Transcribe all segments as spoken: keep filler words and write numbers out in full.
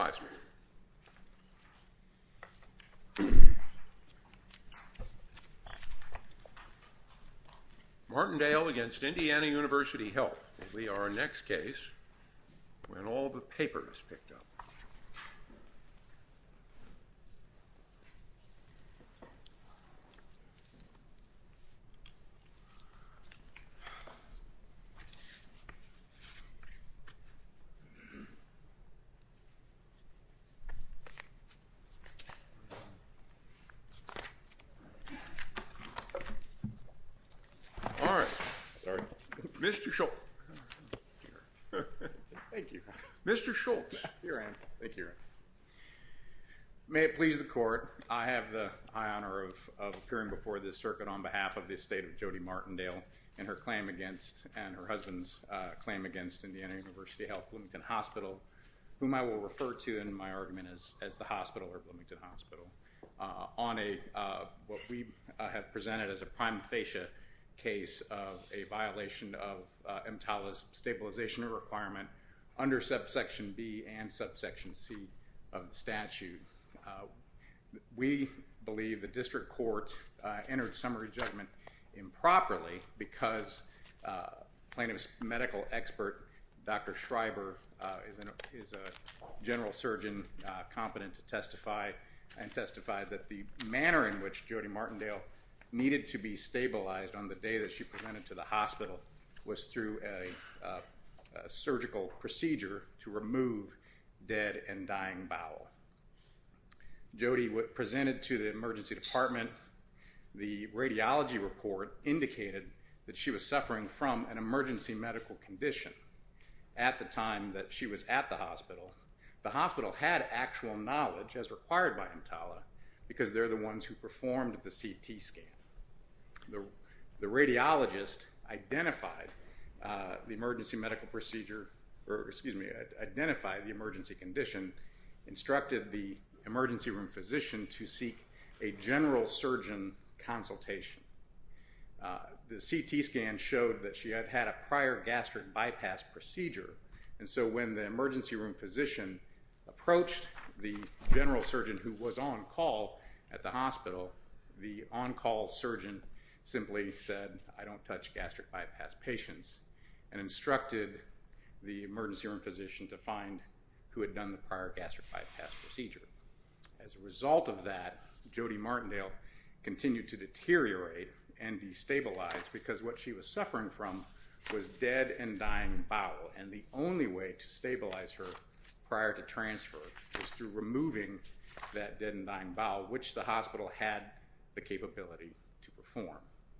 advisement. Martindale against Indiana University Health will be our next case when all the paper is picked up. All right. Sorry. Mister Schultz. Thank you. Mister Schultz. Here I am. Thank you. May it please the court, I have the high honor of, of appearing before this circuit on behalf of the estate of Jody Martindale and her claim against, and her husband's uh, claim against Indiana University Health Bloomington Hospital, whom I will refer to in my argument as, as the hospital or Bloomington Hospital, uh, on a uh, what we uh, have presented as a prima facie case of a violation of uh, EMTALA's stabilization requirement under subsection B and subsection C of the statute. Uh, we believe the district court uh, entered summary judgment improperly because uh, plaintiff's medical expert, Doctor Schreiber, uh, is, an, is a general surgeon uh, competent to testify and testified that the manner in which Jody Martindale needed to be stabilized on the day that she presented to the hospital was through a, a, a surgical procedure to remove dead and dying bowel. Jody presented to the emergency department. The radiology report indicated that she was suffering from an emergency medical condition at the time that she was at the hospital. The hospital had actual knowledge, as required by EMTALA, because they're the ones who performed the C T scan. The, the radiologist identified uh, the emergency medical procedure, or excuse me, identified the emergency condition, instructed the emergency room physician to seek a general surgeon consultation. Uh, the C T scan showed that she had had a prior gastric bypass procedure, and so when the emergency room physician approached the general surgeon who was on call at the hospital, the on-call surgeon simply said, "I don't touch gastric bypass patients," and instructed the emergency room physician to find who had done the prior gastric bypass procedure. As a result of that, Jody Martindale continued to deteriorate and destabilize because what she was suffering from was dead and dying bowel, and the only way to stabilize her prior to transfer was through removing that dead and dying bowel, which the hospital had the capability to perform.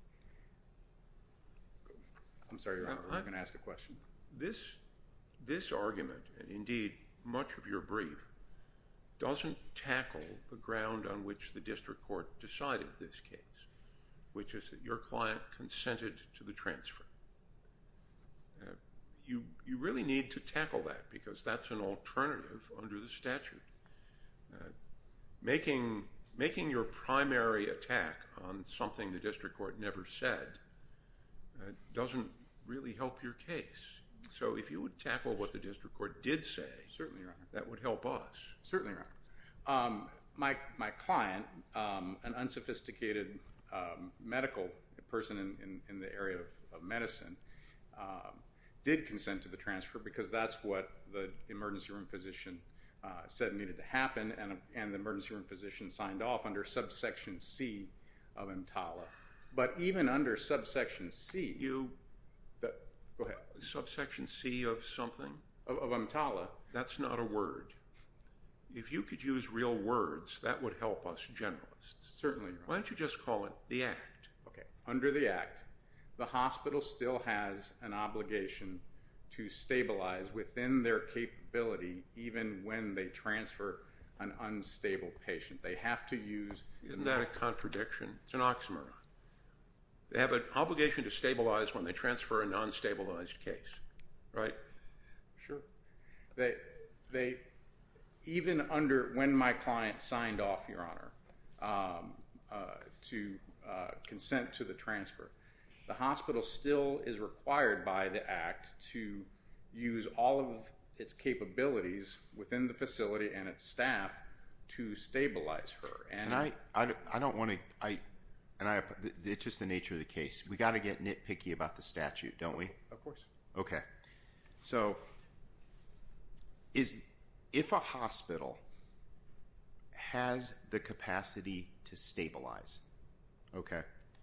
I'm sorry, Your Honor, I was going to ask a question. This, this argument, and indeed much of your brief, doesn't tackle the ground on which the district court decided this case, which is that your client consented to the transfer. Uh, you, you really need to tackle that because that's an alternative under the statute. Uh, making, making your primary attack on something the district court never said uh, doesn't really help your case. So if you would tackle what the district court did say, certainly, Your Honor, that would help us. Certainly, Your Honor. Um, my, my client, um, an unsophisticated um, medical person in, in, in the area of, of medicine, um, did consent to the transfer because that's what the emergency room physician uh, said needed to happen, and, and the emergency room physician signed off under subsection C of EMTALA. But even under subsection C, you the, go ahead. Subsection C of something? Of, of EMTALA. That's not a word. If you could use real words, that would help us generalists. Certainly, Your Honor. Why don't you just call it the Act? Okay. Under the Act, the hospital still has an obligation to stabilize within their capability even when they transfer an unstable patient. They have to use... Isn't that a contradiction? It's an oxymoron. They have an obligation to stabilize when they transfer a non-stabilized case, right? Sure. They, they, even under, when my client signed off, Your Honor, um, uh, to uh, consent to the transfer, the hospital still is required by the Act to use all of its capabilities within the facility and its staff to stabilize her. And, and I, I, I don't want to, I, and I, it's just the nature of the case. We got to get nitpicky about the statute, don't we? Of course. Okay. So, is, if a hospital has the capacity to stabilize, okay,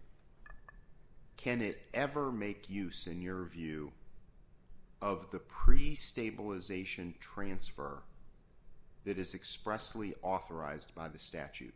can it ever make use, in your view, of the pre-stabilization transfer that is expressly authorized by the statute?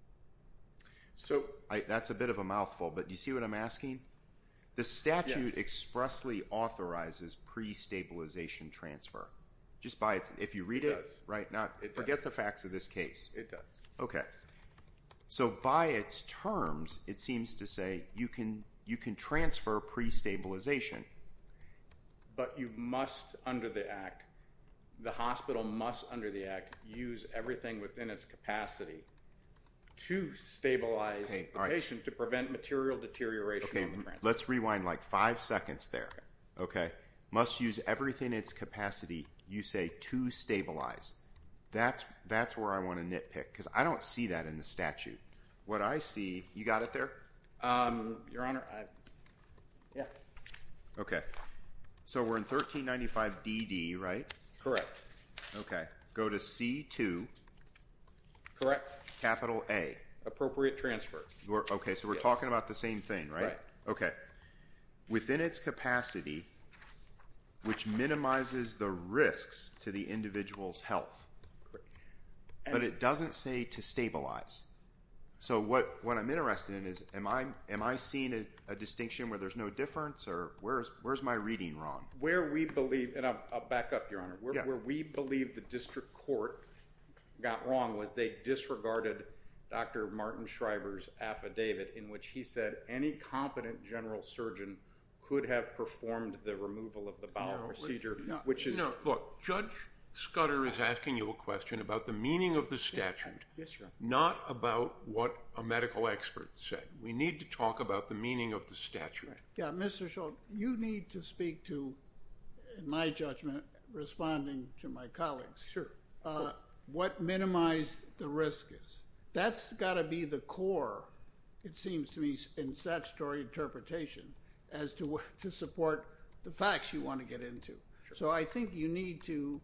So I, that's a bit of a mouthful, but do you see what I'm asking? The statute Yes. expressly authorizes pre-stabilization transfer. Just by its, if you read It it, does. right? Not It forget does. the facts of this case. it does. Okay. So by its terms, it seems to say you can you can transfer pre-stabilization. But you must, under the Act, the hospital must, under the Act, use everything within its capacity to stabilize Okay, the all right. patient to prevent material deterioration Okay, on the transfer. let's rewind like five seconds there. Okay. Must use everything in its capacity, you say, to stabilize. That's that's where I want to nitpick, because I don't see that in the statute. What I see, you got it there? Um, Your Honor, I, yeah, Okay. So we're in thirteen ninety-five D D, right? correct, Okay. Go to C two, correct, capital A. appropriate transfer. We're, okay, so we're Yes. talking about the same thing, right? Right. Okay. Within its capacity, which minimizes the risks to the individual's health. And But it doesn't say to stabilize. So what, what I'm interested in is, am I am I seeing a, a distinction where there's no difference, or where's where's my reading wrong? where we believe, and I'll, I'll back up, Your Honor, where, Yeah. where we believe the district court got wrong was they disregarded Doctor Martin Schreiber's affidavit, in which he said any competent general surgeon could have performed the removal of the bowel No, procedure, no, which is no. Look, Judge Scudder is asking you a question about the meaning of the statute, yes, Your Honor. not about what a medical expert said. We need to talk about the meaning of the statute. Yeah, Mister Schultz, you need to speak to, in my judgment, responding to my colleagues. Sure. Uh, what minimize the risk is. That's got to be the core, it seems to me, in statutory interpretation as to what, to support the facts you want to get into. So I think you need to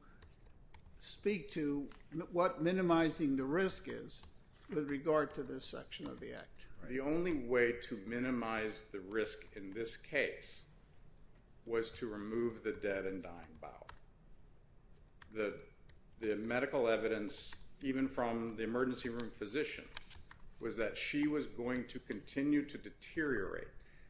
speak to m- what minimizing the risk is with regard to this section of the Act. The only way to minimize the risk in this case was to remove the dead and dying bowel. The, the medical evidence, even from the emergency room physician, was that she was going to continue to deteriorate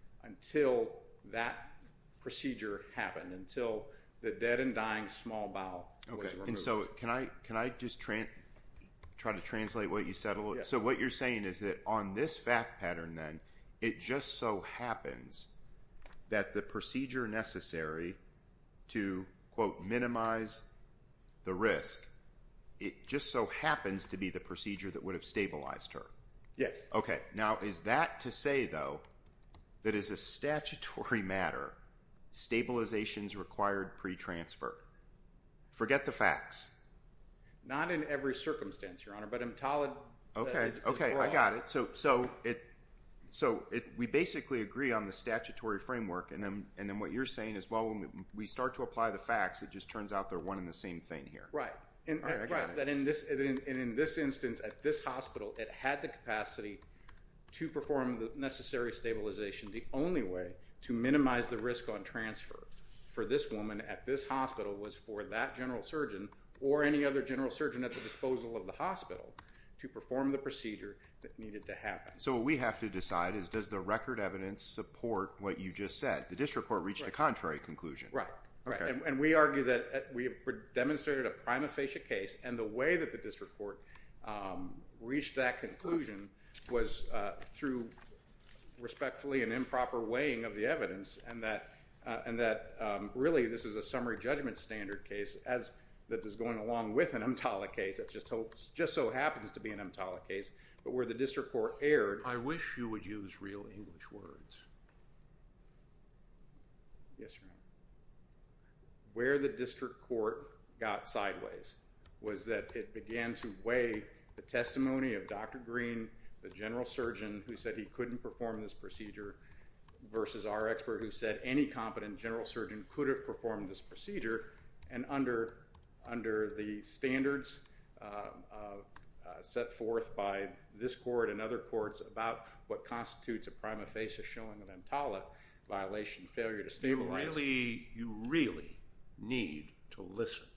until that procedure happened, until the dead and dying small bowel was Okay. removed. And so can I can I just tran try to translate what you said a little? Yes. So what you're saying is that on this fact pattern, then, it just so happens that the procedure necessary to, quote, minimize the risk, it just so happens to be the procedure that would have stabilized her. Yes. Okay. Now, is that to say, though, that as a statutory matter, stabilization's required pre-transfer? Forget the facts. Not in every circumstance, Your Honor, but EMTALA uh, Okay, is, is okay, I broad. got it. So, so it, so it, we basically agree on the statutory framework, and then, and then what you're saying is, well, when we start to apply the facts, it just turns out they're one and the same thing here. Right. And, All right, I got right. it. That in this, and in, and in this instance, at this hospital, it had the capacity to perform the necessary stabilization. The only way to minimize the risk on transfer for this woman at this hospital was for that general surgeon or any other general surgeon at the disposal of the hospital to perform the procedure that needed to happen. So what we have to decide is, does the record evidence support what you just said? The district court reached a contrary conclusion. Right. Right. Okay. And, and we argue that uh, we have demonstrated a prima facie case, and the way that the district court um, reached that conclusion was uh, through respectfully an improper weighing of the evidence, and that uh, and that um, really this is a summary judgment standard case, as that is going along with an EMTALA case. It just ho- just so happens to be an EMTALA case, but where the district court erred. I wish you would use real English words. Yes, Your Honor. Where the district court got sideways was that it began to weigh the testimony of Doctor Green, the general surgeon who said he couldn't perform this procedure, versus our expert who said any competent general surgeon could have performed this procedure. And under, under the standards uh, uh, uh, set forth by this court and other courts about what constitutes a prima facie showing of EMTALA violation, failure to stabilize. You really, you really need to listen.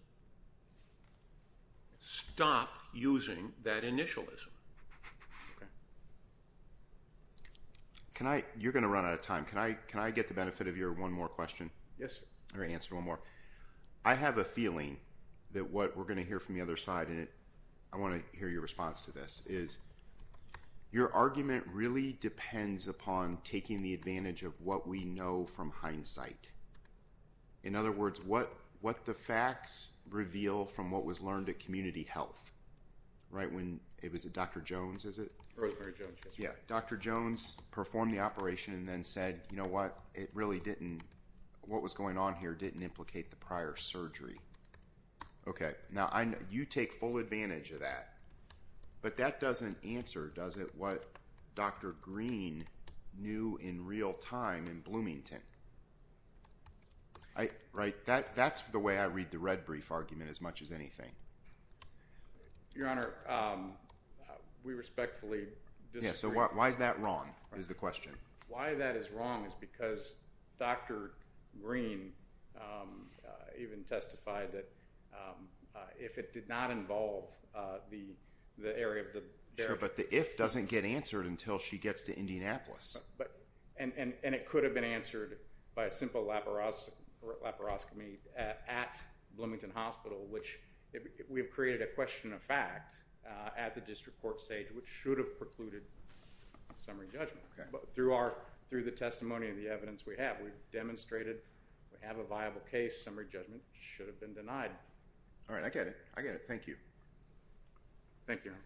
Stop using that initialism. Okay. Can I, you're going to run out of time. Can I, can I get the benefit of your one more question? Yes, sir. Or answer one more. I have a feeling that what we're going to hear from the other side, and it, I want to hear your response to this, is your argument really depends upon taking the advantage of what we know from hindsight. In other words, what, what the facts reveal from what was learned at Community Health, right? When it was Doctor Jones, is it? Rosemary Jones, yes, sir. Yeah, Doctor Jones performed the operation and then said, you know what, it really didn't, what was going on here didn't implicate the prior surgery. Okay, now I know you take full advantage of that, but that doesn't answer, does it, what Doctor Green knew in real time in Bloomington? I, right, that, that's the way I read the red brief argument as much as anything. Your Honor, um, uh, we respectfully disagree. Yeah, so why, why is that wrong, is the question. Why that is wrong is because Doctor Green um, uh, even testified that um, uh, if it did not involve uh, the the area of the sure, but the if doesn't get answered until she gets to Indianapolis. But and and, and it could have been answered by a simple laparos laparoscopy at, at Bloomington Hospital, which it, it, we've created a question of fact uh, at the district court stage, which should have precluded summary judgment. Okay. But through our through the testimony and the evidence we have, we've demonstrated we have a viable case. Summary judgment should have been denied. All right, I get it. I get it. Thank you. Thank you.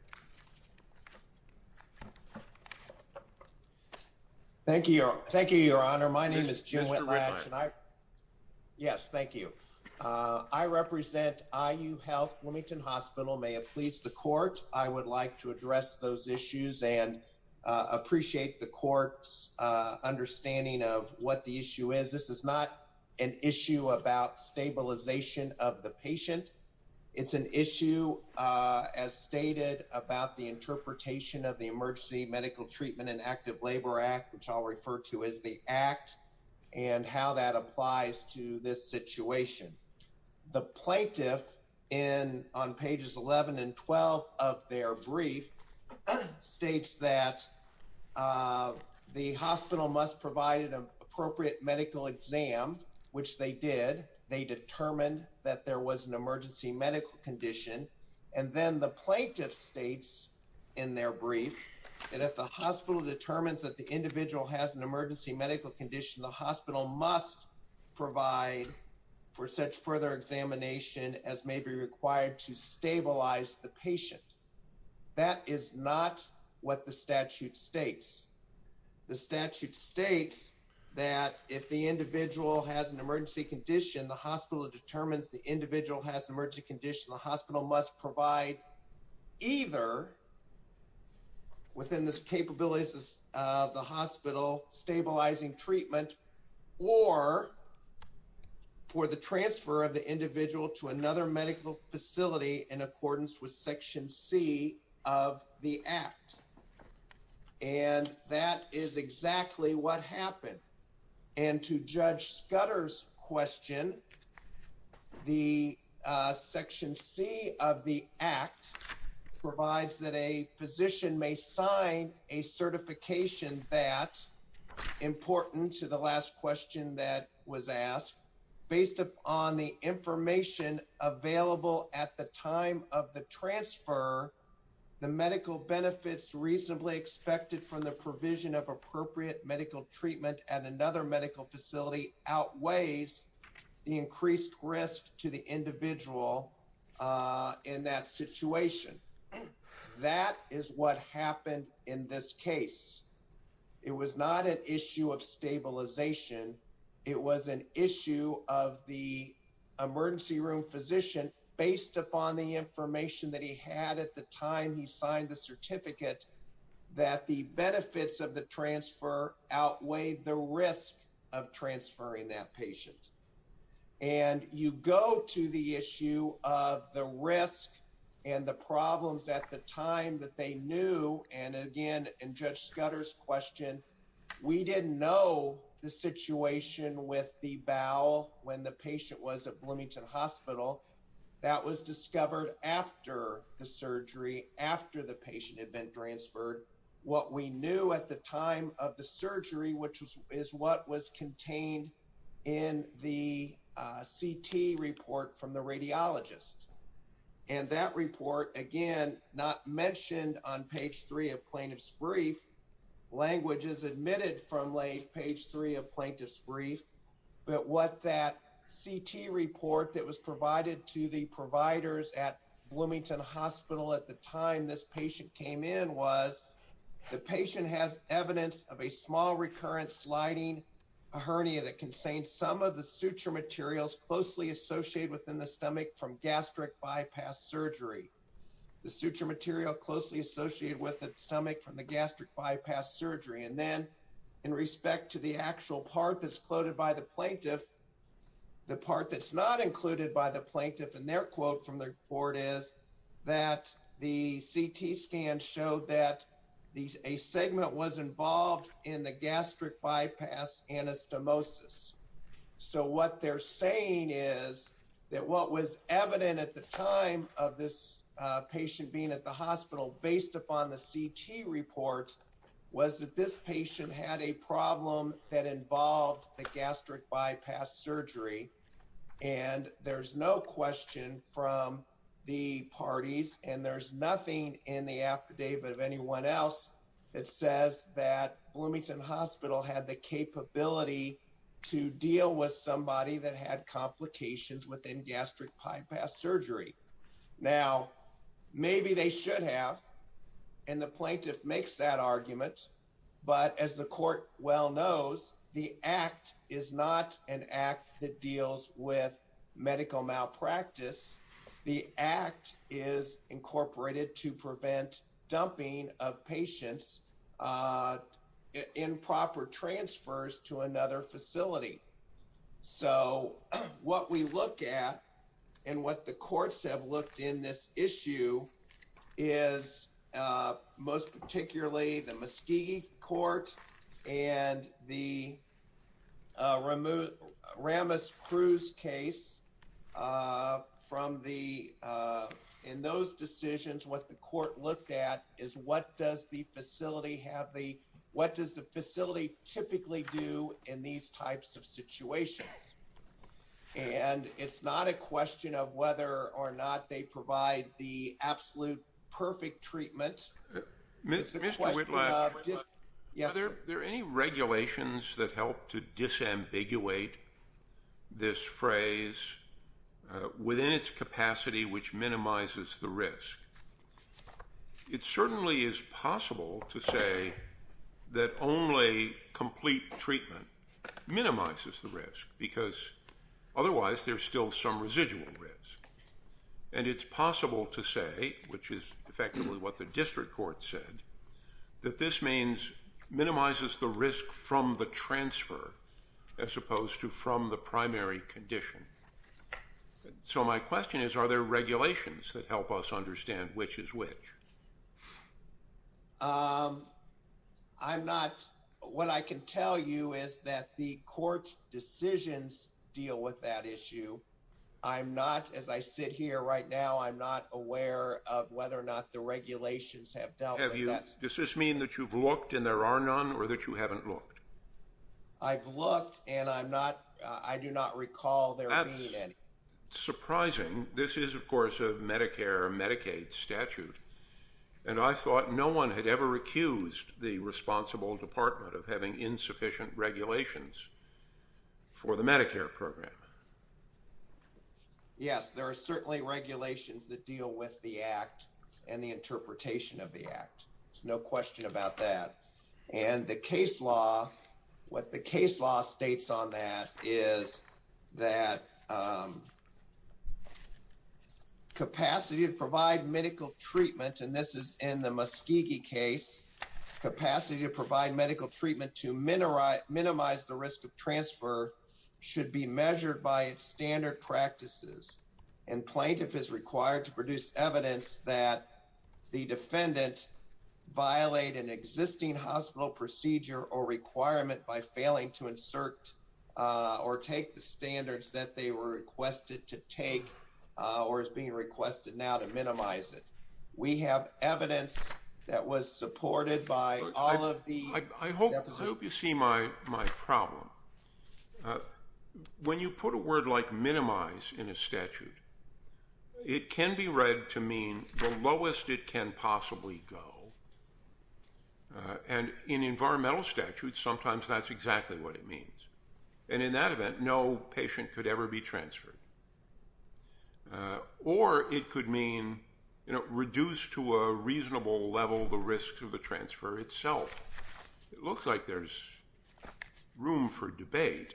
Thank you, Your, thank you, Your Honor. My name is Jim Mister Whitlatch, Whitlatch. and I, yes, thank you. Uh, I represent I U Health Bloomington Hospital. May it please the court, I would like to address those issues and uh, appreciate the court's uh, understanding of what the issue is. This is not an issue about stabilization of the patient. It's an issue, uh, as stated, about the interpretation of the Emergency Medical Treatment and Active Labor Act, which I'll refer to as the Act, and how that applies to this situation. The plaintiff, in on pages eleven and twelve of their brief, states that uh, the hospital must provide an appropriate medical exam, which they did. They determined that there was an emergency medical condition. And then the plaintiff states in their brief that if the hospital determines that the individual has an emergency medical condition, the hospital must provide for such further examination as may be required to stabilize the patient. That is not what the statute states. The statute states that if the individual has an emergency condition, the hospital determines the individual has an emergency condition, the hospital must provide either within the capabilities of the hospital stabilizing treatment or for the transfer of the individual to another medical facility in accordance with Section C of the Act. And that is exactly what happened. And to Judge Scudder's question, the uh, Section C of the Act provides that a physician may sign a certification that, important to the last question that was asked, based upon the information available at the time of the transfer, the medical benefits reasonably expected from the provision of appropriate medical treatment at another medical facility outweighs the increased risk to the individual uh, in that situation. That is what happened in this case. It was not an issue of stabilization. It was an issue of the emergency room physician based upon the information that he had at the time he signed the certificate, that the benefits of the transfer outweighed the risk of transferring that patient. And you go to the issue of the risk and the problems at the time that they knew. And again, in Judge Scudder's question, we didn't know the situation with the bowel when the patient was at Bloomington Hospital. That was discovered after the surgery, after the patient had been transferred. What we knew at the time of the surgery, which was, is what was contained in the uh, C T report from the radiologist. And that report, again, not mentioned on page three of plaintiff's brief, language is admitted from page three of plaintiff's brief, but what that C T report that was provided to the providers at Bloomington Hospital at the time this patient came in was, the patient has evidence of a small recurrent sliding hernia that contains some of the suture materials closely associated within the stomach from gastric bypass surgery. The suture material closely associated with the stomach from the gastric bypass surgery. And then in respect to the actual part that's quoted by the plaintiff, the part that's not included by the plaintiff in their quote from the report is that the C T scan showed that the, a segment was involved in the gastric bypass anastomosis. So what they're saying is that what was evident at the time of this uh, patient being at the hospital based upon the C T report was that this patient had a problem that involved the gastric bypass surgery. And there's no question from the parties, and there's nothing in the affidavit of anyone else that says that Bloomington Hospital had the capability to deal with somebody that had complications within gastric bypass surgery. Now, maybe they should have, and the plaintiff makes that argument, but as the court well knows, the act is not an act that deals with medical malpractice. The act is incorporated to prevent dumping of patients, uh, improper transfers to another facility. So what we look at and what the courts have looked in this issue is uh, most particularly the Muskegee Court and the uh, Ramos-Cruz case uh, from the, uh, in those decisions, what the court looked at is what does the facility have the, what does the facility typically do in these types of situations? And it's not a question of whether or not they provide the absolute perfect treatment. Uh, Mister Whitlock, yes, are there, there any regulations that help to disambiguate this phrase uh, within its capacity which minimizes the risk? It certainly is possible to say that only complete treatment minimizes the risk, because otherwise there's still some residual risk. And it's possible to say, which is effectively what the district court said, that this means minimizes the risk from the transfer as opposed to from the primary condition. So my question is, are there regulations that help us understand which is which? Um, I'm not, what I can tell you is that the court decisions deal with that issue. I'm not, as I sit here right now, I'm not aware of whether or not the regulations have dealt have with you, that. Does this mean that you've looked and there are none, or that you haven't looked? I've looked and I'm not, uh, I do not recall there That's being any. surprising. This is, of course, a Medicare or Medicaid statute. And I thought no one had ever accused the responsible department of having insufficient regulations for the Medicare program. Yes, there are certainly regulations that deal with the act and the interpretation of the act. There's no question about that. And the case law, what the case law states on that is that um, capacity to provide medical treatment, and this is in the Muskegee case, capacity to provide medical treatment to minimize the risk of transfer should be measured by its standard practices, and plaintiff is required to produce evidence that the defendant violate an existing hospital procedure or requirement by failing to insert uh, or take the standards that they were requested to take uh, or is being requested now to minimize it. We have evidence that was supported by all I, of the I, I hope I hope you see my my problem. Uh, when you put a word like minimize in a statute, it can be read to mean the lowest it can possibly go. Uh, and in environmental statutes, sometimes that's exactly what it means. And in that event, no patient could ever be transferred. Uh, or it could mean, you know, reduce to a reasonable level the risks of the transfer itself. It looks like there's room for debate.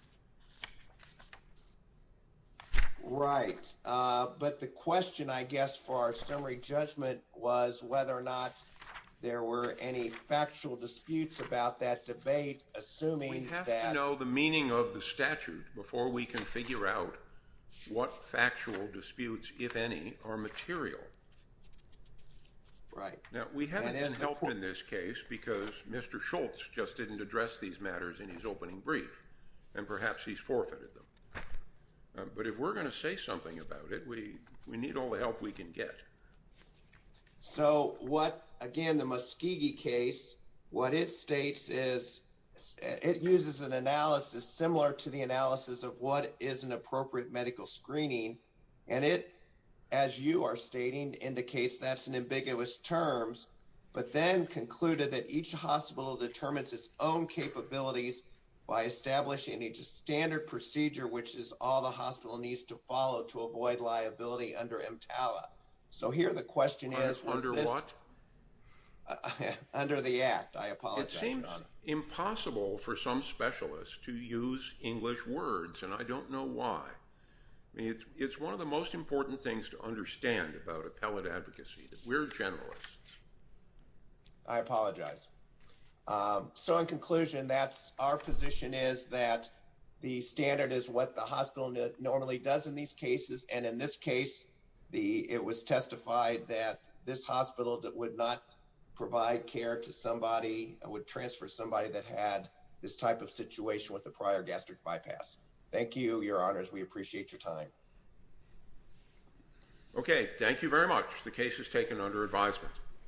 Right. Uh, but the question, I guess, for our summary judgment was whether or not there were any factual disputes about that debate, assuming We have that... to know the meaning of the statute before we can figure out what factual disputes, if any, are material. Right. Now, we haven't And been as the helped cour- in this case because Mister Schultz just didn't address these matters in his opening brief, and perhaps he's forfeited them. Uh, but if we're going to say something about it, we, we need all the help we can get. So what, again, the Muskegee case, what it states is it uses an analysis similar to the analysis of what is an appropriate medical screening. And it, as you are stating, indicates that's an ambiguous terms, but then concluded that each hospital determines its own capabilities by establishing a standard procedure, which is all the hospital needs to follow to avoid liability under EMTALA. So here the question is, was Under this, what? Uh, under the Act, I apologize. It seems impossible for some specialists to use English words, and I don't know why. I mean, it's, it's one of the most important things to understand about appellate advocacy, that we're generalists. I apologize. Um, so in conclusion, that's our position is that the standard is what the hospital n- normally does in these cases, and in this case, the it was testified that this hospital that would not provide care to somebody, would transfer somebody that had this type of situation with a prior gastric bypass. Thank you, Your Honors. We appreciate your time. Okay, thank you very much. The case is taken under advisement.